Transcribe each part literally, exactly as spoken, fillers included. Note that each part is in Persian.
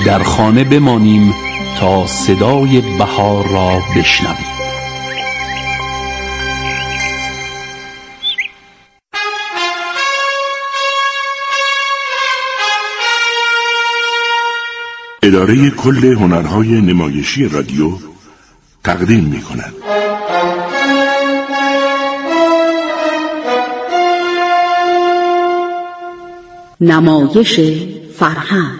در خانه بمانیم تا صدای بهار را بشنویم. اداره کل هنرهای نمایشی رادیو تقدیم می کند. نمایش فرهنگ.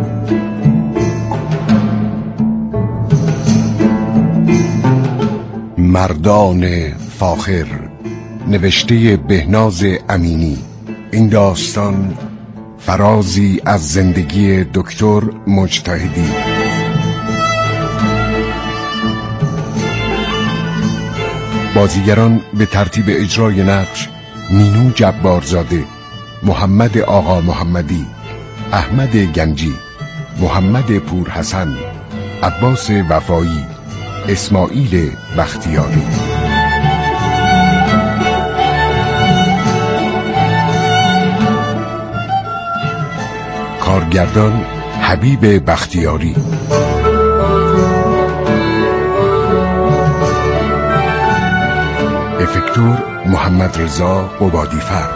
مردان فاخر، نوشته بهناز امینی. این داستان فرازی از زندگی دکتر مجتهدی. بازیگران به ترتیب اجرای نقش: مینو جبارزاده، محمد آقا محمدی، احمد گنجی، محمد پورحسن، عباس وفایی، اسماعیل بختیاری. کارگردان حبیب بختیاری. افکتور محمد رضا قبادیفر.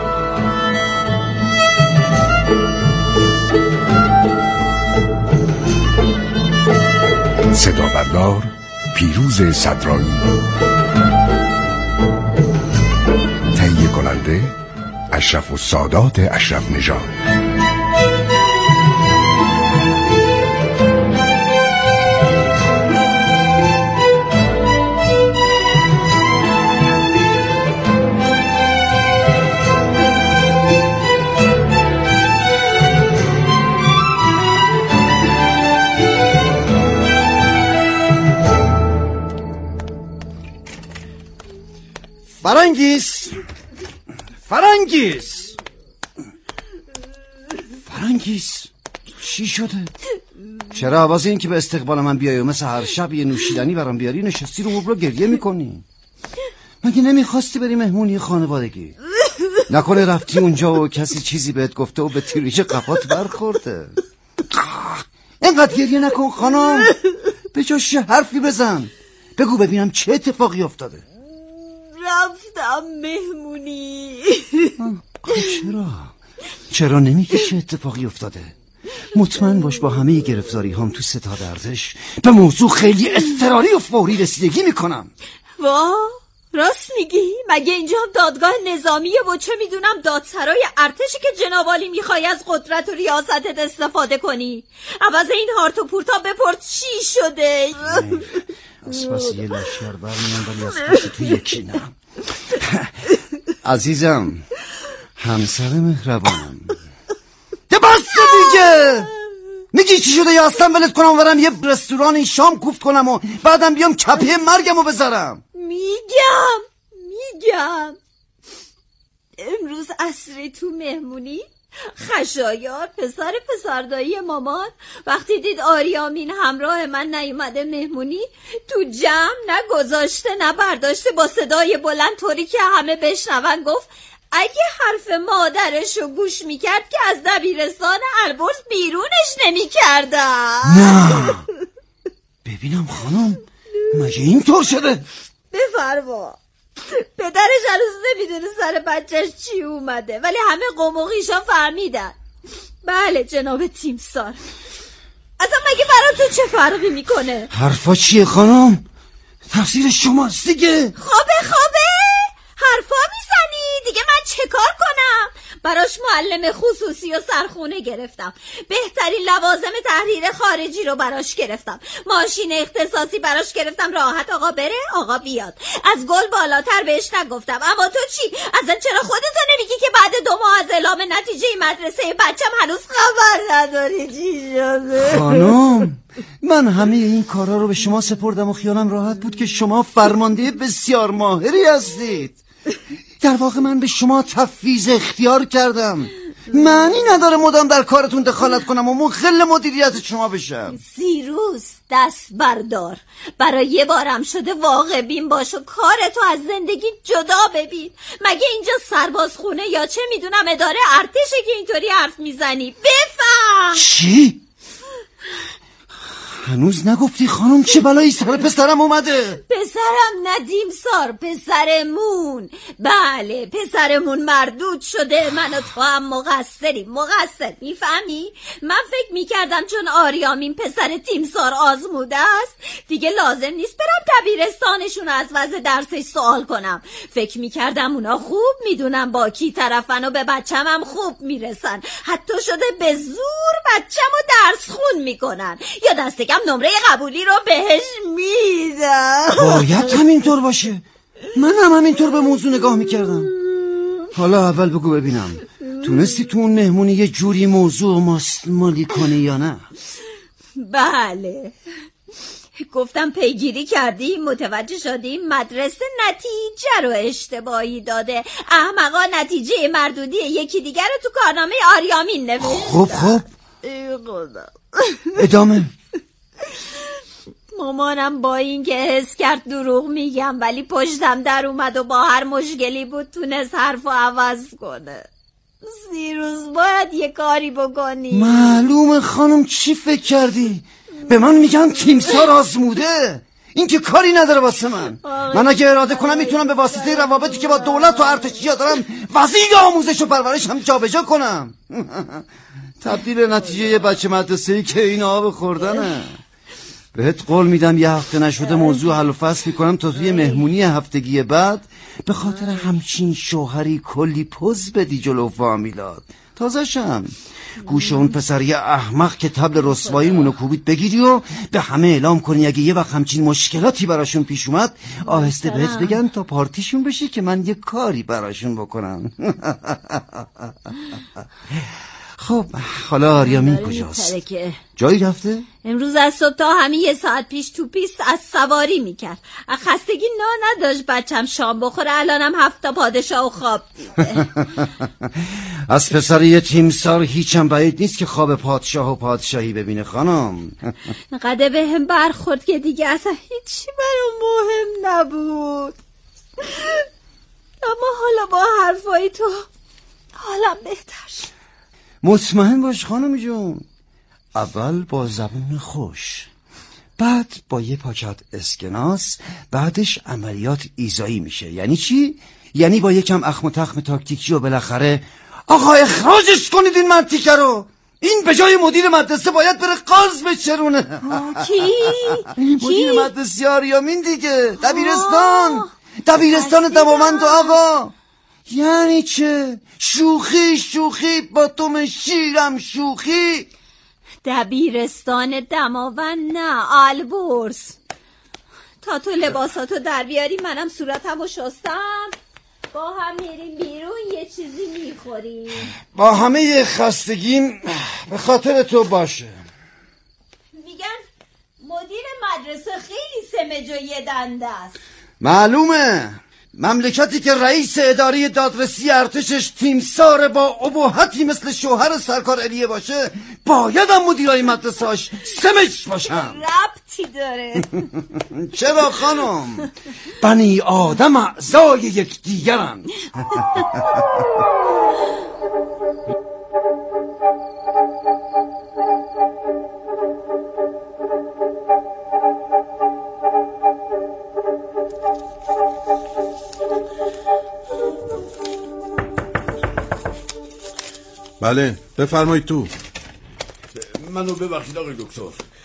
صدا بردار پیروز صدرایی. تهیه کننده اشرف السادات اشرف نژاد. فرانگیس فرانگیس فرانگیس چی شده؟ چرا عوض این که به استقبال من بیایی و مثل هر شب یه نوشیدنی برام بیاری نشستی رو مبل گریه میکنی؟ مگه نمیخواستی بری مهمونی خانوادگی؟ نکنه رفتی اونجا و کسی چیزی بهت گفته و به تیریج قفات برخورده؟ اینقدر گریه نکن خانم، به جاش حرفی بزن، بگو ببینم چه اتفاقی افتاده. رفتم مهمونی. چرا؟ چرا نمیگی چه اتفاقی افتاده؟ مطمئن باش با همه گرفتاری هم تو ستاد ارتش به موضوع خیلی اضطراری و فوری رسیدگی میکنم. وا راست میگی؟ مگه اینجا دادگاه نظامیه و چه میدونم دادسرای ارتشی که جنابالی میخوای از قدرت و ریاستت استفاده کنی؟ عوض این هارت و پورتا بپرد چی شده؟ از پس یه لشکر برمیان ولی از پس تو یکی نه. عزیزم، همسر مهربانم، ده بسته دیگه. میگی چی شده؟ یا اصلا ولت کنم ورم یه رستوران این شام کوفت کنم و بعدم بیام کپه مرگم رو بذارم؟ میگم میگم امروز عصری تو مهمونی خشایار پسر پسردایی مامان وقتی دید آریامین همراه من نیومده مهمونی، تو جمع نه گذاشته نه برداشته، با صدای بلند طوری که همه بشنون گفت اگه حرف مادرشو گوش میکرد که از دبیرستان البرز بیرونش نمیکردم. نه ببینم خانم، مگه اینطور شده؟ بفرما. پدرش هنوز نمیدونه سر بچهش چی اومده ولی همه قوم و قیشا فهمیدن. بله جناب تیمسار. اصلا مگه برای تو چه فرقی میکنه؟ حرفا چیه خانم؟ تفسیر شماست دیگه. خوابه خوابه حرفا میزنی دیگه، من چه کار کنم؟ براش معلم خصوصی و سرخونه گرفتم، بهترین لوازم تحریر خارجی رو براش گرفتم، ماشین اختصاصی براش گرفتم، راحت آقا بره آقا بیاد. از گل بالاتر بهش نگفتم. اما تو چی؟ اصلا چرا خودتو نمیگی که بعد دو ماه از اعلام نتیجه مدرسه بچم هنوز خبر نداری چی شده؟ خانم من همه این کارا رو به شما سپردم و خیالم راحت بود که شما فرمانده بسیار ماهری هستید. در واقع من به شما تفویض اختیار کردم. معنی نداره مدام در کارتون دخالت کنم و مخل مدیریت شما بشم. سیروس دست بردار، برای یه بارم شده واقع بین باش و کارتو از زندگی جدا ببین. مگه اینجا سربازخونه یا چه میدونم اداره ارتشه که اینطوری حرف میزنی؟ بفهم. چی؟ هنوز نگفتی خانم چه بلایی سر پسرم اومده؟ پسرم ندیم سار، پسرمون. بله پسرمون مردود شده. من و تو هم مقصریم. مقصر میفهمی؟ من فکر میکردم چون آریامین پسر تیمسار آزموده است دیگه لازم نیست برم دبیرستانشون از وضع درسش سوال کنم. فکر میکردم اونا خوب میدونم با کی طرفن و به بچم هم خوب میرسن. حتی شده به زور بچم رو درس خون میکنن یا دست کم نمره قبولی رو بهش میدم. باید همینطور باشه. من هم همینطور به موضوع نگاه میکردم. حالا اول بگو ببینم تونستی تو اون مهمونی یه جوری موضوع مالی کنی یا نه؟ بله گفتم پیگیری کردیم، متوجه شدیم مدرسه نتیجه رو اشتباهی داده. احمقا نتیجه مردودی یکی دیگر رو تو کارنامه آریامین نوشتن. خب خب ادامه. مامانم با این که حس کرد دروغ میگم ولی پشتم در اومد و با هر مشکلی بود تونست حرفو عوض کنه. سیروز باید یه کاری بکنی. معلومه خانم چی فکر کردی؟ به من میگن تیمسار آزموده. این که کاری نداره واسه من. من اگه اراده کنم میتونم به واسطه روابطی که با دولت و ارتشیا دارم وزیر آموزش و پرورش هم جابجا کنم. تبدیل نتیجه یه بچه مدرسه‌ای که این آب خوردنه. بهت قول میدم یه هفته نشده موضوع حل و فصل میکنم تا توی مهمونی هفتگی بعد به خاطر همچین شوهری کلی پوز بدی جلو فامیلات. تازه‌شم گوش اون پسری احمق که تبل رسواییمونو کوبید بگیری و به همه اعلام کنی اگه یه وقت همچین مشکلاتی براشون پیش اومد آهسته بهت بگن تا پارتیشون بشه که من یه کاری براشون بکنم. خب حالا آریامین کجاست؟ جایی رفته؟ امروز از صبح تا همین یه ساعت پیش تو پیست از سواری میکرد. خستگی نا نداشت بچم شام بخوره. الانم هفت تا پادشاه و خواب دیده. از پسر یه تیمسار هیچم بعید نیست که خواب پادشاه و پادشاهی ببینه خانم. قده به هم برخورد که دیگه اصلا هیچی برام مهم نبود. اما حالا با حرفای تو حالم بهتر شد. مطمئن باش خانم جون. اول با زبون خوش، بعد با یه پاکت اسکناس، بعدش عملیات ایزایی میشه. یعنی چی؟ یعنی با یکم اخم و تخم تاکتیکی و بالاخره آقا اخراجش کنید این منطقه رو. این به جای مدیر مدرسه باید بره قاز بچرونه. کی؟ مدیر مدرسه آریامین دیگه. دبیرستان دبیرستان دماوند آقا. یعنی چه؟ شوخی شوخی با تو شیرم شوخی. دبیرستان دماوند نه البرز. تا تو لباساتو در بیاری منم صورتمو شستم با هم میریم بیرون یه چیزی میخوریم. با همه خستگیم به خاطر تو باشه. میگن مدیر مدرسه خیلی سمج و یه دنده است. معلومه. مملکتی که رئیس اداره دادرسی ارتشش تیمسار با ابهتی مثل شوهر سرکار علیه باشه باید هم مدیرای مدرسه‌اش سمج باشن. ربطی داره. چرا خانم؟ بنی آدم اعضای یکدیگرن. بله بفرمایید تو. منو ببخشید آقای دکتر.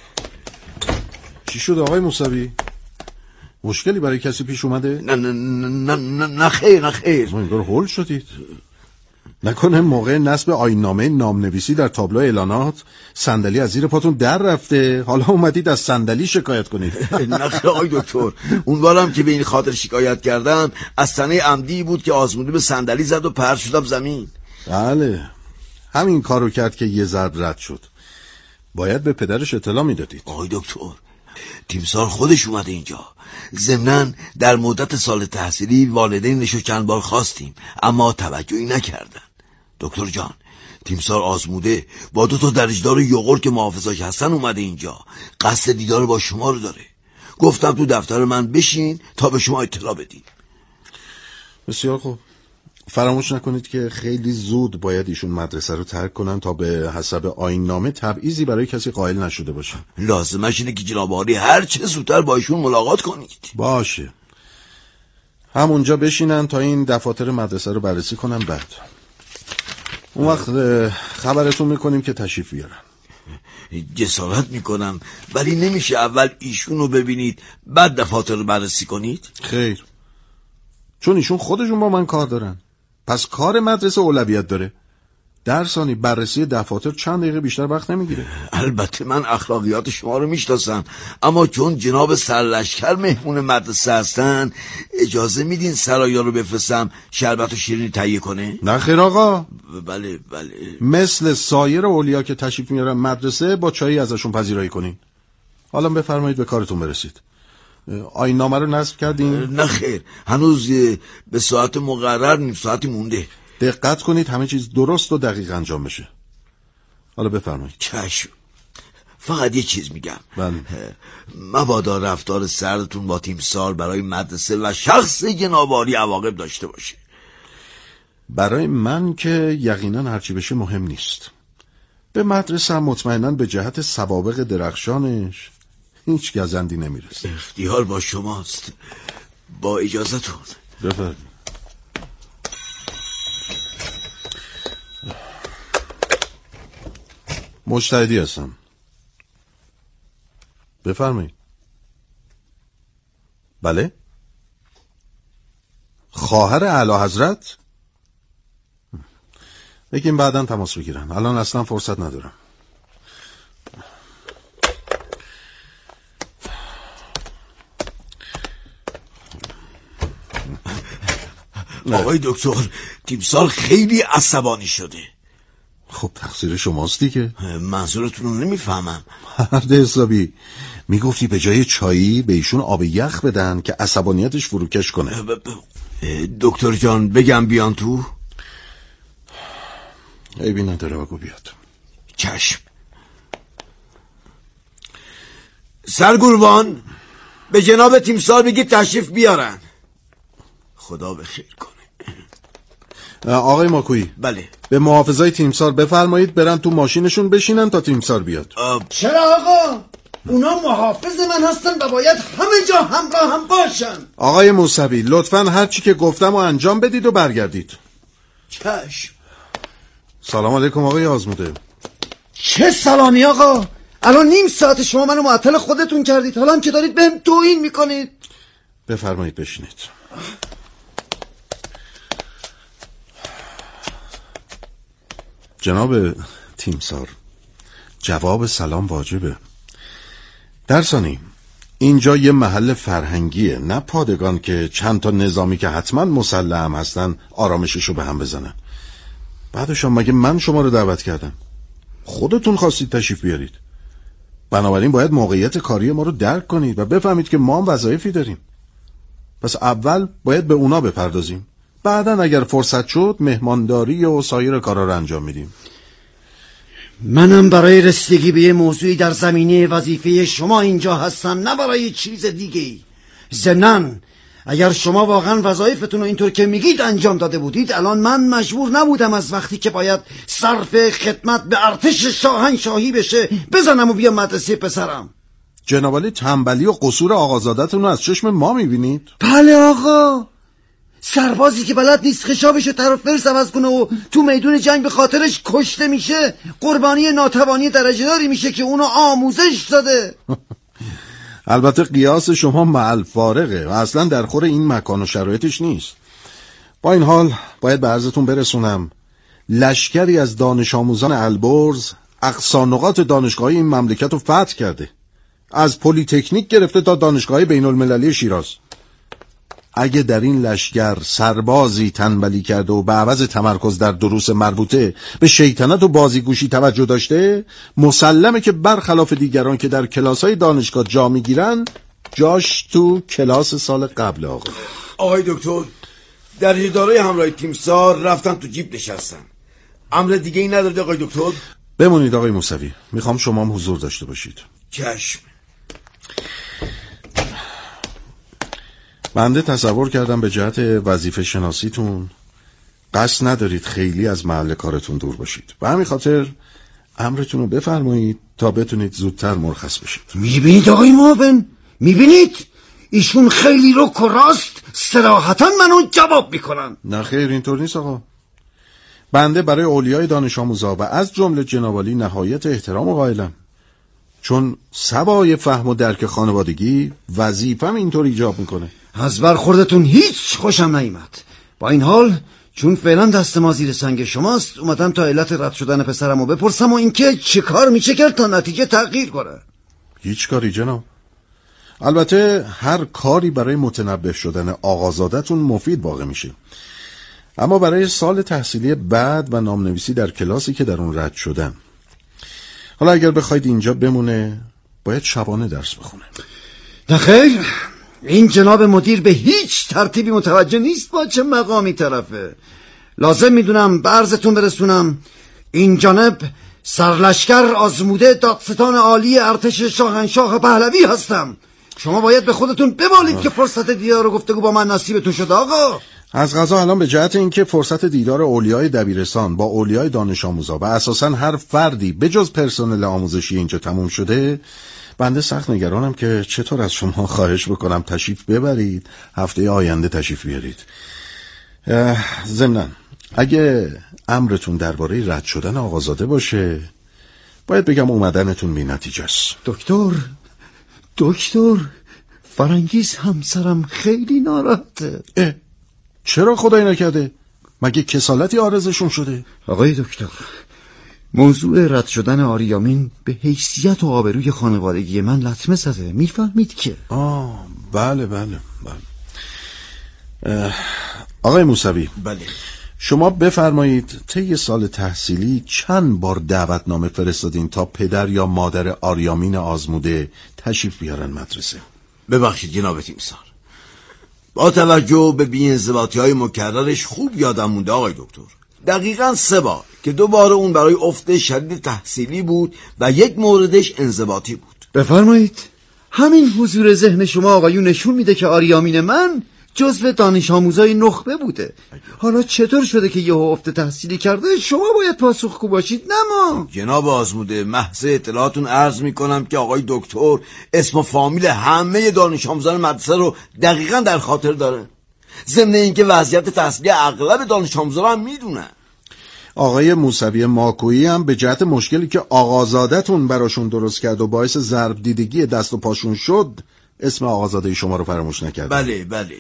چی شد آقای موسوی؟ مشکلی برای کسی پیش اومده؟ نه نه نه نه نه خیر نه خیر. انگار هول شدید. نکنه موقع نصب آیین‌نامه نامنویسی در تابلو اعلانات صندلی از زیر پاتون در رفته، حالا اومدید از صندلی شکایت کنید؟ نه خیر آقای دکتر، اون بارم که به این خاطر شکایت کردم از تنه عمدی بود که آزموده به صندلی زد و پرت شدم زمین. بله همین کارو کرد که یه ضرب رد شد. باید به پدرش اطلاع میدادید. آقای دکتر تیمسار خودش اومده اینجا. ضمناً در مدت سال تحصیلی والدینشو چند بار خواستیم اما توجهی نکردن. دکتر جان تیمسار آزموده با دو تا درجدار یوغور که محافظاش هستن اومده اینجا. قصد دیدار با شما رو داره. گفتم تو دفتر من بشین تا به شما اطلاع بدیم. بسیار خوب. فراموش نکنید که خیلی زود باید ایشون مدرسه رو ترک کنن تا به حسب آیین نامه تبعیضی برای کسی قائل نشده باشه. لازمش اینه که جناب عالی هر چه زودتر با ایشون ملاقات کنید. باشه، همونجا بشینن تا این دفاتر مدرسه رو بررسی کنن، بعد اون وقت خبرتون میکنیم که تشریف بیارن. جسارت میکنم، ولی نمیشه اول ایشون رو ببینید بعد دفاتر رو بررسی کنید؟ خیر، چون ایشون خودشون با من کار دارن، پس کار مدرسه اولویت داره. در ثانی بررسی دفاتر چند دقیقه بیشتر وقت نمیگیره. البته من اخلاقیات شما رو میشناسم، اما چون جناب سرلشکر مهمون مدرسه هستن اجازه میدین سرایا رو بفرستم شربت و شیرینی تهیه کنه؟ نه خیر آقا. بله بله. مثل سایر اولیا که تشریف میارن مدرسه با چایی ازشون پذیرایی کنین. حالا بفرمایید به کارتون برسید. آیین نامه رو نصب کردین؟ نه خیر، هنوز به ساعت مقرر نیم ساعتی مونده. دقت کنید همه چیز درست و دقیق انجام بشه. حالا بفرمایید. چشم. فقط یه چیز میگم. بله. مبادا رفتار سردتون با تیمسار برای مدرسه و شخص جناب عالی عواقب داشته باشه. برای من که یقینا هرچی بشه مهم نیست. به مدرسه هم مطمئناً به جهت سوابق درخشانش هیچ گزندی نمیرسه. اختیار با شماست. با اجازتون. بفرمایید. مجتهدی هستم. بفرمایید. بله؟ خواهر اعلی حضرت؟ بگیم بعداً تماس بگیرن، الان اصلا فرصت ندارم. آقای دکتر، تیمسار خیلی عصبانی شده. خب تقصیر شماست دیگه. منظورتون رو نمیفهمم. مرد حسابی، میگفتی به جای چایی به ایشون آب یخ بدن که عصبانیتش فروکش کنه. ب- ب- دکتر جان بگم بیان تو؟ عیبی نداره، بگو بیاد. چشم. سرگروان به جناب تیمسار بگید تشریف بیارن. خدا به خیر کنه. آقای ماکویی. بله. به محافظای تیمسار بفرمایید برن تو ماشینشون بشینن تا تیمسار بیاد. آب. چرا آقا؟ اونا محافظ من هستن و باید همه جا همراه هم باشن. آقای موسوی لطفاً هر چی که گفتم و انجام بدید و برگردید. چشم. سلام علیکم آقای آزموده. چه سلامی آقا؟ الان نیم ساعت شما منو معطل خودتون کردید، حالا هم که دارید بهم توهین میکنید. بفرمایید بشینید. جناب تیمسار، جواب سلام واجبه. در ثانی اینجا یه محل فرهنگیه، نه پادگان که چند تا نظامی که حتما مسلح هم هستن آرامششو به هم بزنن. بعدش هم مگه من شما رو دعوت کردم؟ خودتون خواستید تشریف بیارید. بنابراین باید موقعیت کاری ما رو درک کنید و بفهمید که ما هم وظایفی داریم. پس اول باید به اونا بپردازیم، بعدن اگر فرصت شد مهمانداری و سایر کارا رو انجام میدیم. منم برای رسیدگی به یه موضوعی در زمینه وظیفه شما اینجا هستم، نه برای چیز دیگه. ضمناً اگر شما واقعا وظایفتون رو اینطور که میگید انجام داده بودید، الان من مجبور نبودم از وقتی که باید صرف خدمت به ارتش شاهنشاهی بشه بزنم و بیام مدرسه پسرم. جناب علی تنبلی و قصور آقازادتون رو از چشم ما میبینید؟ بله آقا، سربازی که بلد نیست خشابش رو طرف فرس عوض کنه و تو میدون جنگ به خاطرش کشته میشه، قربانی ناتوانی درجه داری میشه که اونو آموزش داده. البته قیاس شما مع الفارقه و اصلا در خور این مکان و شرایطش نیست. با این حال باید به عرضتون برسونم لشکری از دانش آموزان البرز اقصا نقاط دانشگاهی این مملکت رو فتح کرده، از پلی تکنیک گرفته تا دانشگاه بین المللی شیراز. اگه در این لشکر سربازی تنبلی کرده و به عوض تمرکز در دروس مربوطه به شیطنت و بازیگوشی توجه داشته، مسلمه که برخلاف دیگران که در کلاس‌های دانشگاه جا میگیرن، جاش تو کلاس سال قبل. آقا آقای دکتر، در اداره همراه تیمسار رفتم تو جیب نشستم. امر دیگه ای ندارید آقای دکتر؟ بمونید آقای موسوی، میخوام شما هم حضور داشته باشید. چشم. بنده تصور کردم به جهت وظیفه شناسیتون قصد ندارید خیلی از محل کارتون دور باشید. به همین خاطر امرتون رو بفرمایید تا بتونید زودتر مرخص بشید. میبینید آقای معاون؟ میبینید؟ ایشون خیلی رک و راست صراحتاً منو جواب میکنن. نه خیر، اینطور نیست آقا. بنده برای اولیای دانش آموزا و از جمله جناب عالی نهایت احترام قائلم، چون سبای فهم و درک خانوادگی وظیفه‌م اینطور ایجاب میکنه. از برخوردتون هیچ خوشم نیامد. با این حال چون فعلا دست ما زیر سنگ شماست، اومدم تا علت رد شدن پسرمو بپرسم و اینکه چه کار میشه کرد تا نتیجه تغییر کنه. هیچ کاری جناب. البته هر کاری برای متنبه شدن آقازادتون مفید واقع میشه، اما برای سال تحصیلی بعد و نامنویسی در کلاسی که در اون رد شدم، حالا اگر بخواید اینجا بمونه باید شبانه درس بخونه. نه خیر، این جناب مدیر به هیچ ترتیبی متوجه نیست با چه مقامی طرفه. لازم میدونم به عرضتون برسونم این جانب سرلشکر آزموده دادستان عالی ارتش شاهنشاه پهلوی هستم. شما باید به خودتون بمالید که فرصت دیدار و گفتگو با من نصیبتون شده آقا. از قضا الان به جهت اینکه فرصت دیدار اولیای دبیرستان با اولیای دانش آموزا و اساساً هر فردی به جز پرسنل آموزشی اینجا تموم شده، بنده سخت نگرانم که چطور از شما خواهش بکنم تشریف ببرید، هفته آینده تشریف بیارید. ضمناً اگه امرتون درباره رد شدن آقازاده باشه، باید بگم اومدنتون بی نتیجه است. دکتر دکتر فرانگیز همسرم خیلی ناراحته. اه چرا خدای نکرده؟ مگه کسالتی عارضشون شده؟ آقای دکتر، موضوع رد شدن آریامین به حیثیت و آبروی خانوادگی من لطمه زده. میفهمید که؟ آه بله بله بله. آقای موسوی، بله. شما بفرمایید طی سال تحصیلی چند بار دعوتنامه فرستادین تا پدر یا مادر آریامین آزموده تشریف بیارن مدرسه؟ ببخشید جناب تیمسار، با توجه به بی‌انضباطی های مکررش خوب یادم مونده آقای دکتر. دقیقاً سه بار که دو بار اون برای افت شدید تحصیلی بود و یک موردش انضباطی بود. بفرمایید. همین حضور ذهن شما آقایون نشون میده که آریامین من جزو دانش آموزای نخبه بوده. حالا چطور شده که یهو افت تحصیلی کرده؟ شما باید پاسخگو باشید نه ما. جناب آزموده، محض اطلاعاتون عرض میکنم که آقای دکتر اسم و فامیل همه دانش آموزان مدرسه رو دقیقاً در خاطر داره، ضمن اینکه وضعیت تحصیلی اغلب دانش آموزان هم میدونن. آقای موسوی ماکویی هم به جهت مشکلی که آقازادتون براشون درست کرد و باعث ضرب دیدگی دست و پاشون شد اسم آقازاده شما رو فراموش نکرد. بله بله.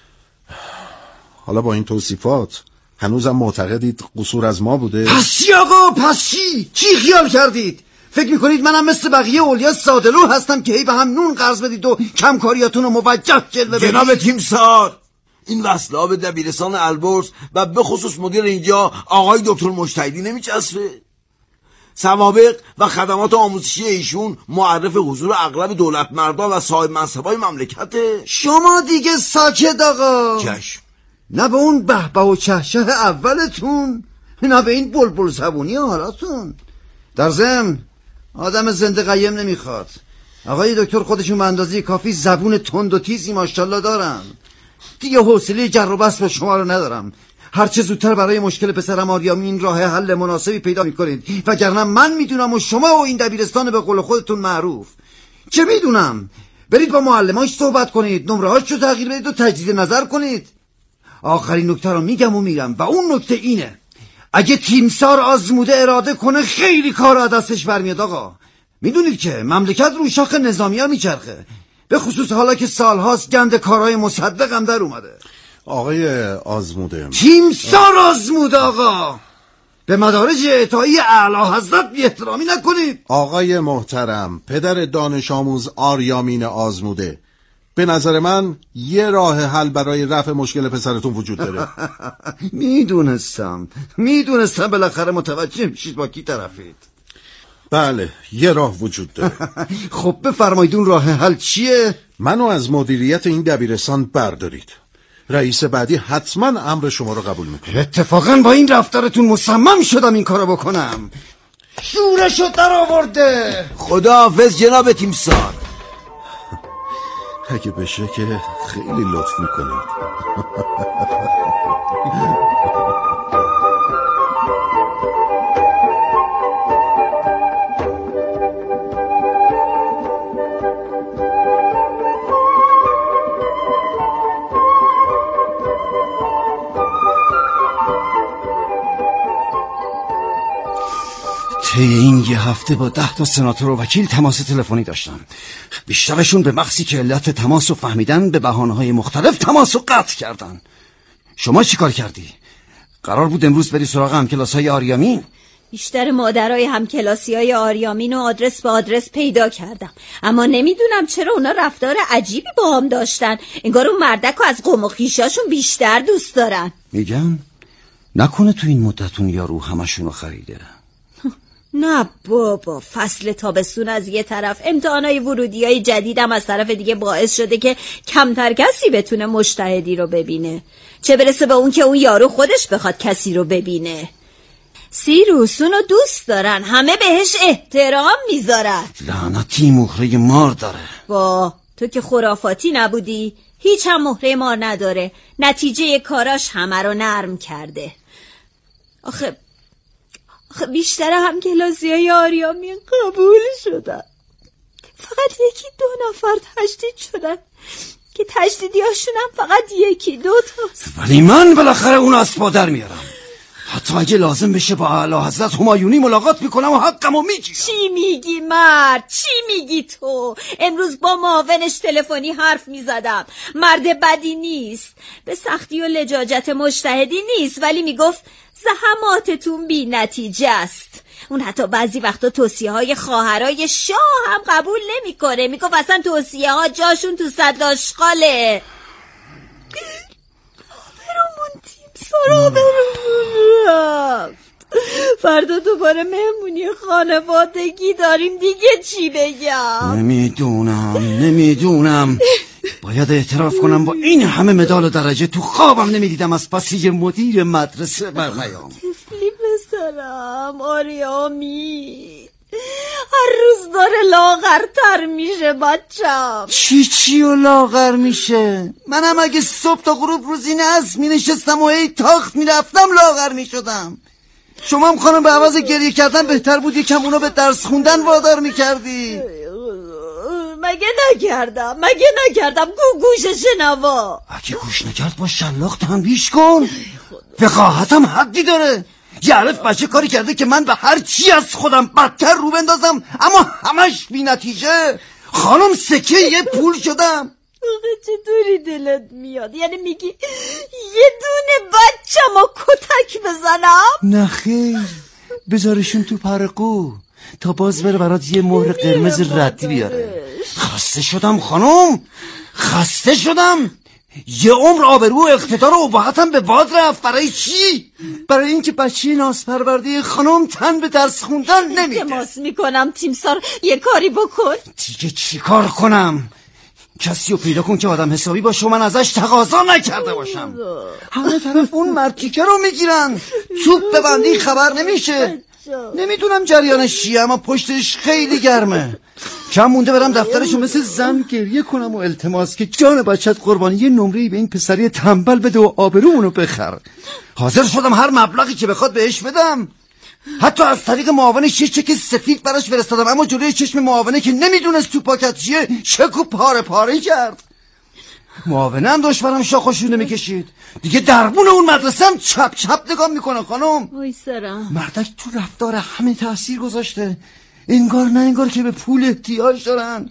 حالا با این توصیفات هنوزم معتقدید قصور از ما بوده؟ پس چی آقا؟ پس چی؟ چی خیال کردید؟ فکر میکنید منم مثل بقیه اولیا ساده‌رو هستم که هی به هم نون قرض بدید و کمکاریاتون رو موجه جلوه بدید؟ جناب تیمسار، این وصله به دبیرستان البرز و به خصوص مدیر اینجا آقای دکتر مجتهدی نمیچسبه؟ سوابق و خدمات آموزشی ایشون معرف حضور اغلب دولت مردان و صاحب منصبای مملکته. شما دیگه ساکت آقا. چشم. نه به اون بهبه و چهشه اولتون، نه به این بلبل زبونی حالاتون. در ضمن آدم زنده قیم نمیخواد. آقای دکتر خودشون به اندازه کافی زبون تند و تیزی ماشاءالله دارن. دیگه حوصله جر و بحث با شما رو ندارم. هر چه زودتر برای مشکل پسرم آریامین راه حل مناسبی پیدا میکنید، وگرنه من میدونم و شما و این دبیرستان به قول خودتون معروف. چه میدونم، برید با معلماش صحبت کنید، نمرهاش رو تغییر بدید و تجدید نظر کنید. آخرین نکته رو میگم و میرم و اون نکته اینه: اگه تیمسار آزموده اراده کنه خیلی کار از دستش برمیاد آقا. میدونید که مملکت رو شاخ نظامی ها میچرخه، به خصوص حالا که سالهاست گند کارهای مصدق هم در اومده. آقای آزموده، تیمسار آزموده آقا، به مدارج اعطایی اعلی حضرت بی احترامی نکنید. آقای محترم، پدر دانش آموز آریامین آزموده، به نظر من یه راه حل برای رفع مشکل پسرتون وجود داره. میدونستم میدونستم بالاخره متوجه میشید با کی طرفید. بله، یه راه وجود داره. خب بفرمایید اون راه حل چیه؟ منو از مدیریت این دبیرستان بردارید. رئیس بعدی حتما امر شما رو قبول میکنه. اتفاقا با این رفتارتون مصمم شدم این کارو بکنم. شورشو در آورده. خداحافظ جناب تیمسار. اگه بشه که خیلی لطف میکنید. طی این یه هفته با ده تا سناتور و وکیل تماس تلفنی داشتم. بیشترشون به محضی که علت تماس رو فهمیدن به بهانه‌های مختلف تماس رو قطع کردن. شما چی کار کردی؟ قرار بود امروز بری سراغ همکلاس‌های آریامین؟ بیشتر مادرای همکلاسی‌های آریامین و آدرس به آدرس پیدا کردم، اما نمیدونم چرا اونا رفتار عجیبی با هم داشتن. انگار اون مردک رو از قوم و خویشاشون بیشتر دوست دارن. میگن نکنه تو این مدتون یارو همشونو خریده؟ نه بابا، فصل تابستون از یه طرف، امتحانای ورودیای جدیدم از طرف دیگه باعث شده که کمتر کسی بتونه مجتهدی رو ببینه، چه برسه به اون که اون یارو خودش بخواد کسی رو ببینه. سیروس اونو دوست دارن، همه بهش احترام میذارن. لعنتی مهره مار داره. با تو که خرافاتی نبودی، هیچ هم مهره مار نداره. نتیجه کاراش همه رو نرم کرده. آخه آخه بیشتر هم کلاسی‌های آریامین قبول شدن، فقط یکی دو نفر تشدید شدن که تشدیدیاشون هم فقط یکی دو تاست. ولی من بالاخره اون از پادر میارم. حتی اگه لازم بشه با اعلی حضرت همایونی ملاقات میکنم و حقمو میگیرم. چی میگی مرد؟ چی میگی تو؟ امروز با معاونش تلفنی حرف میزدم. مرد بدی نیست، به سختی و لجاجت مجتهدی نیست، ولی میگفت زحماتتون بی نتیجه است. اون حتی بعضی وقتا توصیه های خواهرای شاه هم قبول نمیکنه. میگفت اصلا توصیه ها جاشون تو صد آشغاله. برامون تیم سارا برامون رفت. فردا دوباره مهمونی خانوادگی داریم، دیگه چی بگم؟ نمیدونم نمیدونم باید اعتراف کنم با این همه مدال و درجه تو خوابم نمیدیدم از پس یه مدیر مدرسه برنیام. طفلی پسرم آریامی هر روز داره لاغرتر میشه بچم. چی چی و لاغر میشه؟ منم اگه صبح تا غروب روزی نست می نشستم و هی تاخت میرفتم لاغر میشدم. شما هم خانم به عوض گریه کردن بهتر بود یکم اونو به درس خوندن وادار میکردی. مگه نکردم مگه نکردم گو گوش شنوا. اگه گوش نکرد با شلاق تنبیش کن. وقاحتم حدی داره. یه الف بچه کاری کرده که من به هر چی از خودم بدتر رو بندازم، اما همش بی نتیجه. خانم سکه یه پول شدم. چطوری دلت میاد؟ یعنی میگی یه دونه بچه‌مو کتک بزنم؟ نه خیر، بذارشون تو پرقو تا باز بره برات یه مهر قرمز ردی بیاره. خسته شدم خانم، خسته شدم. یه عمر آبرو و اقتدار و اباحتم به باد رفت. برای چی؟ برای اینکه بچه ناسپرورده خانم تن به درس خوندن نمیده. تماس میکنم تیمسار یه کاری بکن. دیگه چی کار کنم؟ کسی رو پیدا کن که آدم حسابی باشه و من ازش تقاضا نکرده باشم. همه طرف اون مرتیکه رو میگیرن، توپ ببندی خبر نمیشه. نمیدونم جریانش چیه، اما پشتش خیلی گرمه. کم مونده برم دفترشو مثل زن گریه کنم و التماس که جان بچت قربانی یه نمره‌ای به این پسری تنبل بده و آبرومونو بخر. حاضر شدم هر مبلغی که بخواد بهش بدم. حتی از طریق معاونش یه چک سفید براش فرستادم، اما جلوی چشم معاونه که نمیدونست تو پاکت چیه چکو پاره پاره کرد. معاونه هم داشت برام شاخوشونه میکشید. دیگه دربون اون مدرسه هم چپ چپ نگاه میکنه خانم. وای سرم. مردک تو رفتار همه تأثیر گذاشته. انگار نه انگار که به پول احتیاج دارن.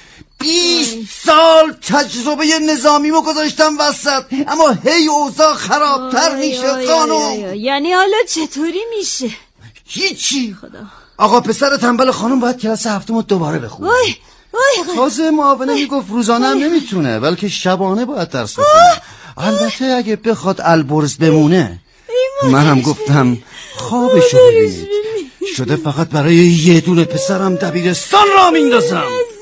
بیست سال تجربه نظامیمو گذاشتم وسط، اما هی اوضاع خرابتر میشه خانم. یعنی حالا چطوری میشه؟ هیچی. خدا. آقا پسر تنبل خانم باید کلاس هفتمو دوباره بخونه. وای وای تازه معاونه میگفت روزانه هم نمیتونه، بلکه شبانه باید درس بخونه. البته اگه بخواد البرز بمونه. منم گفتم خوابشو ببینید، شده فقط برای یه دونه پسرم دبیرستان را میندازم.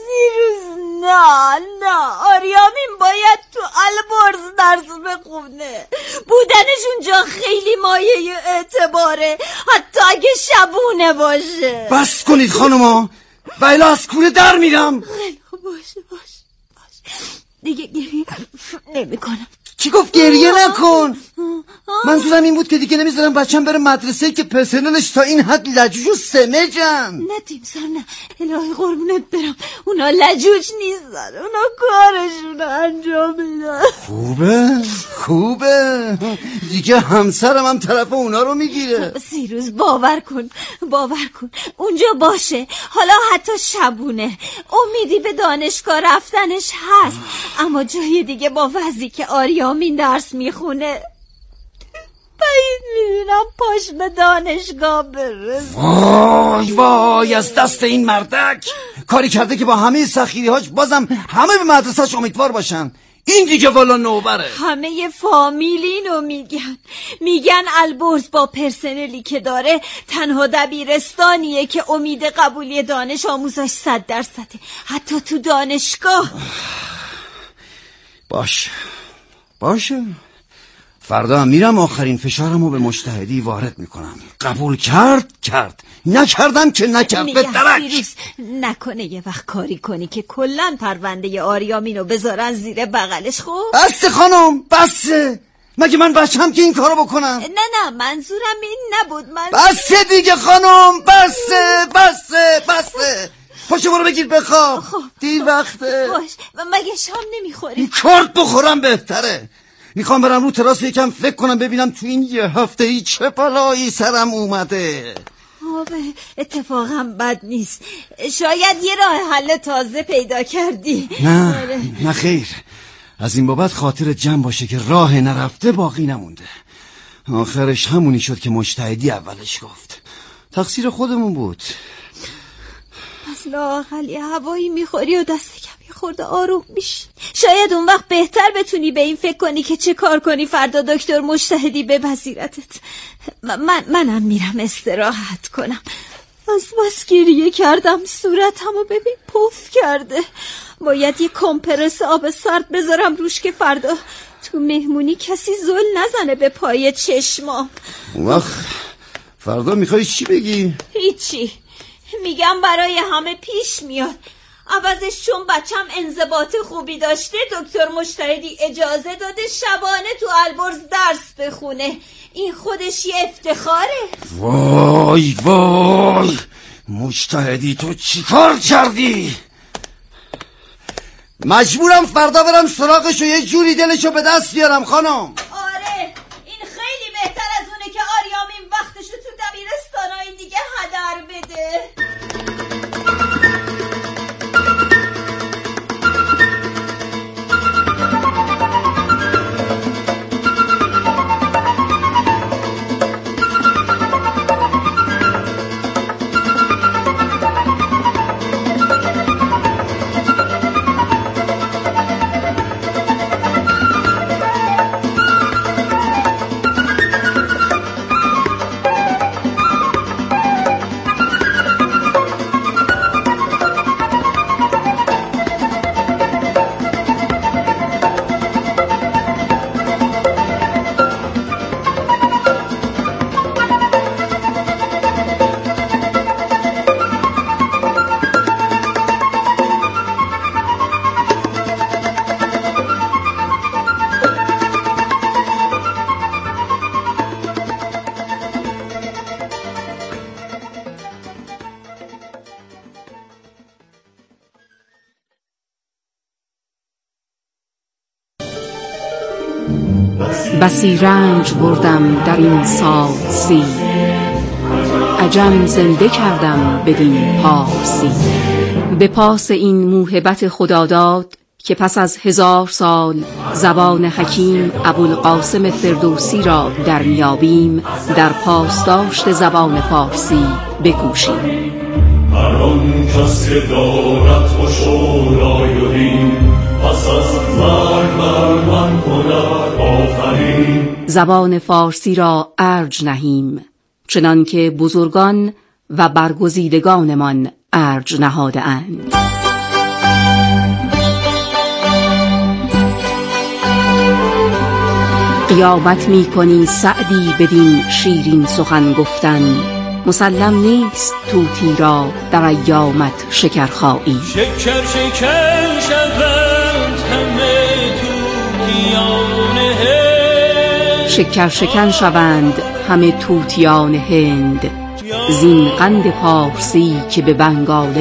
نه نه آریامین باید تو البرز درس بخونه. بودنش اونجا خیلی مایه اعتباره، حتی اگه شبونه باشه. بس کنید خانوما، بایلا از کوره در میرم. خیلی خوب باشه باشه باشه دیگه گریه نمی کنم. کی گفت گریه نکن؟ منظورم این بود که دیگه نمیذارم بچم بره مدرسه که پرسنلش تا این حد لجوج و سمجن. نه تیمسار نه، الهی قربونت برم، اونا لجوج نیستن، اونا کارشون رو انجام میدن. خوبه خوبه دیگه همسرم هم طرف اونا رو میگیره. سیروز باور کن باور کن اونجا باشه، حالا حتی شبونه، امیدی به دانشگاه رفتنش هست، اما جای دیگه با وضعی که آریامین درس میخونه بعید میدونم پاش به دانشگاه برسه. وای وای از دست این مردک، کاری کرده که با همه سخیری‌هاش بازم همه به مدرسه‌اش امیدوار باشن. این دیگه والا نوبره. همه فامیل اینو میگن، میگن البرز با پرسنلی که داره تنها دبیرستانیه که امید قبولی دانش آموزاش صد درصده، حتی تو دانشگاه. باشه باشه فردا هم میرم آخرین فشارمو به مجتهدی وارد میکنم. قبول کرد کرد، نکردم که نکرد به درک. نکنه یه وقت کاری کنی که کلن پرونده آریامینو بذارن زیر بغلش. خب بسه خانم بسه، مگه من بچم که این کارو بکنم؟ نه نه منظورم این نبود. من بسه دیگه خانم، بسه بسه بسه، پاشو برو بگیر بخواب. خب دیر وقته. باش مگه شام نمیخوری؟ کارت بخورم بهتره. میخوام برم رو تراس یکم فکر کنم ببینم تو این یه هفته ای چه بلایی سرم اومده. آبه اتفاقا بد نیست، شاید یه راه حل تازه پیدا کردی. نه نه خیر، از این بابت خاطر جمع باشه که راه نرفته باقی نمونده. آخرش همونی شد که مجتهدی اولش گفت، تقصیر خودمون بود. از لااقل یه هوایی میخوری و دست کمی خورده آروم میشی، شاید اون وقت بهتر بتونی به این فکر کنی که چه کار کنی فردا دکتر مجتهدی بپذیرتت. من منم میرم استراحت کنم. از بس گریه کردم صورتمو ببین پف کرده، باید یه کمپرس آب سرد بذارم روش که فردا تو مهمونی کسی زل نزنه به پای چشمام. اون وقت فردا میخوای چی بگی؟ هیچی، میگم برای همه پیش میاد. عوضش چون بچم انضباط خوبی داشته دکتر مجتهدی اجازه داده شبانه تو البرز درس بخونه، این خودش یه افتخاره. وای وای مجتهدی تو چی کار کردی؟ مجبورم فردا برم سراغش و یه جوری دلشو به دست بیارم خانم. آره این خیلی بهتر از اونه که آریامین وقتشو تو دبیرستانای دیگه هدر بده. بسی رنج بردم در این سال سی، عجم زنده کردم بدین پارسی. به پاس این موهبت خداداد که پس از هزار سال زبان حکیم ابوالقاسم فردوسی را در میابیم، در پاسداشت زبان فارسی بکوشیم. هر آن کس که دارد خوش و رایدین، پس از مرگ بر من کند آفرین. زبان فارسی را ارج نهیم، چنان که بزرگان و برگزیدگانمان ارج نهاده اند. قیامت می کنی سعدی بدین شیرین سخن گفتن، مسلم نیست طوطی را در ایامت شکرخایی. شکر شکر شود همه طوطیان شکر شکن شوند همه طوطیان هند، زین قند پارسی که به بنگال